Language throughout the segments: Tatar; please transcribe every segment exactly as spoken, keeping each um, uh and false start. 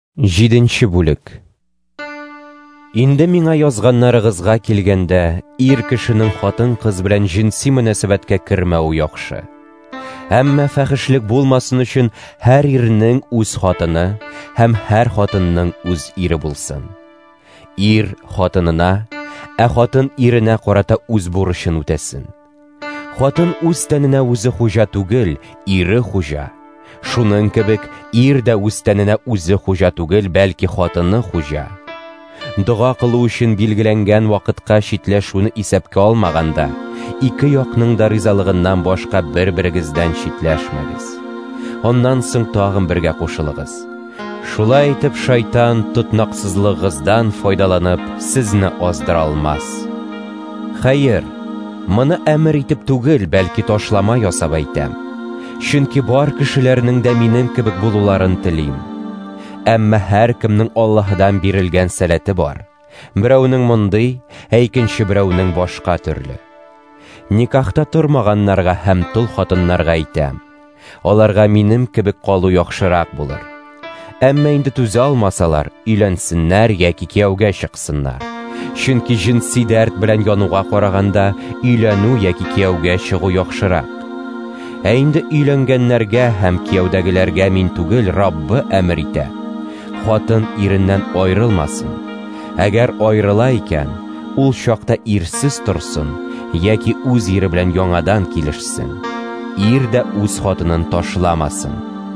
Җиденче бүлек. Инде миңа язганнарыгызга килгәндә, ир кешенең хатын кыз белән җинси мөнәсәбәткә кермәү яхшы. Әмма фәхишлек булмасын өчен һәр ирнең үз хатыны һәм һәр хатынның үз ире булсын. Ир хатынына, ә хатын иренә карата үз бурычын үтәсен. Хатын үз тәненә үзе хуҗа түгел, ире хуҗа. Шуның кебек, ир дә үз тәненә үзе хуҗа түгел, бәлки хатыны хуҗа. Дуга кылу өчен билгеләнгән вакытка читләшүне исәпкә алмаганда, ике якның да ризалыгыннан башка бер-берегездән читләшмәгез. Оннан соң тагын бергә кушылыгыз. Шулай итеп, шайтан тотнаксызлыгыгыздан файдаланып, сезне аздыра алмас. Хәер, моны әмер итеп түгел, бәлки ташлама ясап әйтәм. Чөнки бар кешеләрнең дә минем кебек булуларын телим. Әмма һәр кемнең Аллаһыдан бирелгән сәләте бар. Берәүнең мондый, ә икенче берәүнең башка төрле. Никахта тормаганнарга һәм тол хатыннарга әйтәм. Аларга минем кебек калу яхшырак булыр. Әмма инде түзә алмасалар, өйләнсеннәр яки кияүгә чыксыннар. Чөнки җинси дәрт белән януга караганда, өйләнү яки кияүгә чыгу яхшырак. Ә инде өйләнгәннәргә һәм кияүдәгеләргә мин түгел, Раббы әмер итә. Хатын иреннән айрылмасын. Әгәр айрыла икән, ул чакта ирсез торсын, яки үз ире белән яңадан килешсен. Ир дә үз хатынын ташламасын.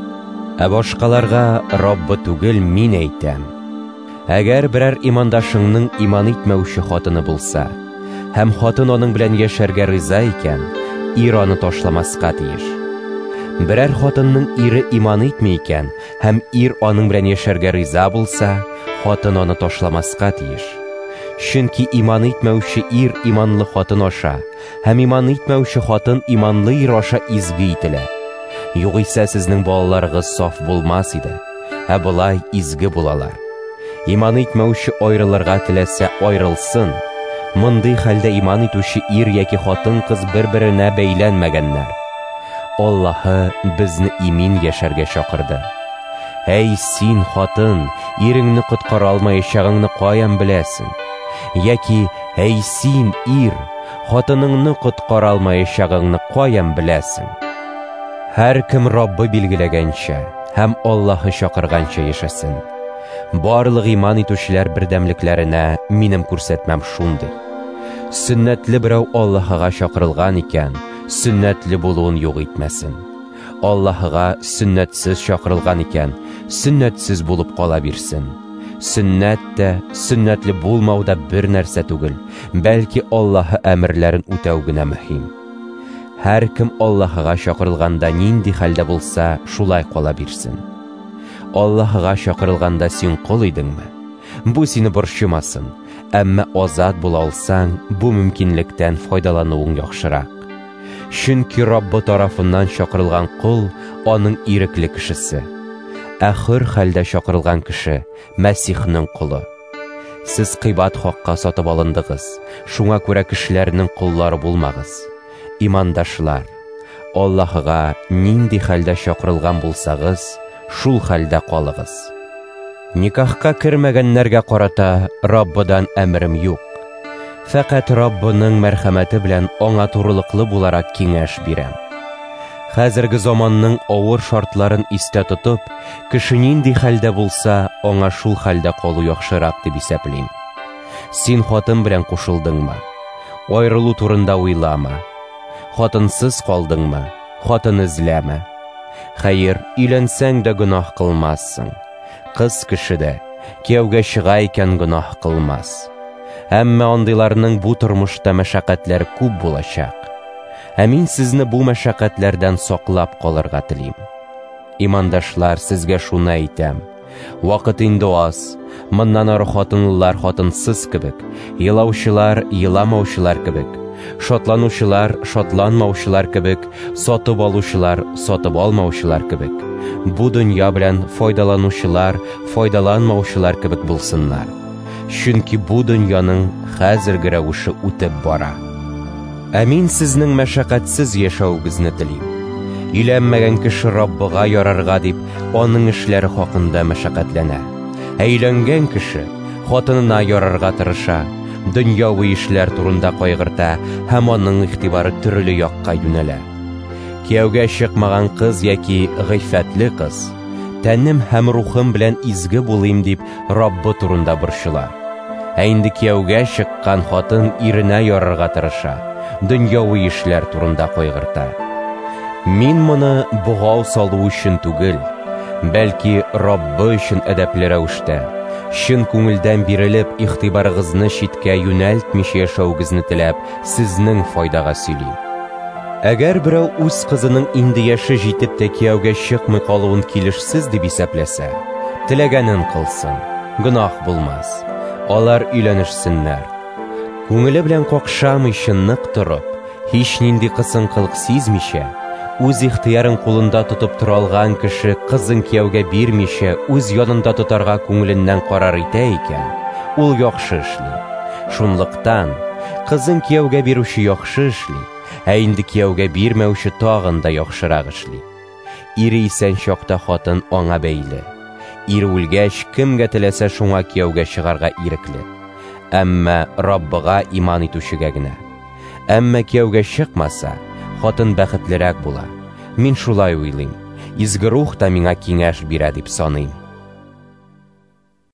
Ә башкаларга Раббы түгел, мин әйтәм. Әгәр берәр имандашыңның иман итмәүче хатыны булса, һәм хатын аның белән яшәргә риза икән, ир аны ташламаска тиеш. Берәр хатынның ире иман итмәй икән, һәм ир аның белән яшәргә риза булса, хатын аны ташламаска тиеш. Чөнки иман итмәүче ир иманлы хатын аша, һәм иман итмәүче хатын иманлы ир аша изге ителә. Югыйсә сезнең балаларыгыз саф булмас иде, ә болай изге булалар. Иман итмәүче айрылырга теләсә айрылсын. Мондый хәлдә иман итүче ир яки хатын кыз бер-беренә бәйләнмәгәннәр. Аллаһы безне имин яшәргә чакырды. Әй син хатын, иреңне коткара алмаячагыңны каян беләсең? Яки әй син ир, хатыныңны коткара алмаячагыңны каян беләсең? Һәр кем Раббы билгеләгәнчә һәм Аллаһы чакырганча яшәсен. Барлык иман итүчеләр бердәмлекләренә минем күрсәтмәм шундый. Сөннәтле берәү Аллаһыга чакырылган икән, сөннәтле булуын юк итмәсен. Аллаһыга сөннәтсез чакырылган икән, сөннәтсез булып кала бирсен. Сөннәт тә, сөннәтле булмау да бер нәрсә түгел, бәлки Аллаһы әмерләрен үтәү генә мөһим. Һәр кем Аллаһыга чакырылганда нинди хәлдә булса, шулай кала бирсен. Аллаһыга чакырылганда син кол идеңме? Бу сине борчымасын, әмма азат була алсаң, бу мөмкинлектән файдалануың яхшырак. Чөнки Раббы тарафыннан чакырылган кол аның ирекле кешесе. Ә хөр хәлдә чакырылган кеше Мәсихнең колы. Сез кыйбат хакка сатып алындыгыз, шуңа күрә кешеләрнең коллары булмагыз. Имандашлар, Аллаһыга нинди хәлдә чакырылган булсагыз, шул хәлдә калыгыз. Никахка кермәгәннәргә карата Раббыдан әмрем юк. Фәкать Раббының мәрхәмәте белән аңа турылыклы буларак киңәш бирәм. Хәзерге заманның авыр шартларын истә тотып, кеше нинди хәлдә булса, аңа шул хәлдә калу яхшырак дип исәплим. Син хатын белән кушылдыңмы? Айрылу турында уйлама. Хатынсыз калдыңмы? Хатын эзләмә. Хәер, өйләнсәң дә гөнаһ кылмассың. Кыз кеше дә кияүгә чыга икән гөнаһ кылмас. Әмма андыйларның бу тормышта мәшәкатьләре күп булачак. Ә мин сезне бу мәшәкатьләрдән саклап калырга телим. Имандашлар, сезгә шуны әйтәм. Вакыт инде аз. Моннан ары хатынлылар хатынсыз кебек, елаучылар еламаучылар кебек, шатланучылар шатланмаучылар кебек, сатып алучылар сатып алмаучылар кебек, бу дөнья белән файдаланучылар файдаланмаучылар кебек булсыннар. Чөнки бу дөньяның хәзерге рәвеше үтеп бара. Ә мин сезнең мәшәкатьсез яшәүегезне телим. Өйләнмәгән кеше Раббыга ярарга дип, аның эшләре хакында мәшәкатьләнә. Әйләнгән кеше хатынына ярарга тырыша, дөньяви эшләр турында кайгырта һәм аның игътибары төрле якка юнәлә. Кияүгә чыкмаган кыз яки гыйффәтле кыз тәнем һәм рухым белән изге булыйм дип Раббы турында борчыла. Ә инде кияүгә чыккан хатын иренә ярарга тырыша, дөньяви эшләр турында кайгырта. Мин моны бугау салу өчен түгел, бәлки Раббы өчен әдәпле рәвештә, чын күңелдән бирелеп игътибарыгызны читкә юнәлтмичә яшәүгезне теләп, сезнең файдага сөйлим. Әгәр берәү үз кызының инде яше җитеп тә кияүгә чыкмый калуын килешсез дип исәпләсә, теләгәнен кылсын, гөнаһ булмас. Алар өйләнешсеннәр. Күңеле белән какшамыйча нык торып, һич нинди кысынкылык сизмичә, үз ихтыярын кулында тотып тора алган кеше кызын кияүгә бирмичә үз янында тотарга күңеленнән карар итә икән, ул яхшы эшли. Шунлыктан кызын кияүгә бирүче яхшы эшли, ә инде кияүгә бирмәүче тагын да яхшырак эшли. Ире исән чакта хатын аңа бәйле. Ире үлгәч кемгә теләсә шуңа кияүгә чыгарга ирекле. Әмма Раббыга иман итүчегә генә. Әмма кияүгә чыкмаса, хатын бәхетлерәк була. Мин шулай уйлыйм. Изге рух та миңа киңәш бирә дип саныйм.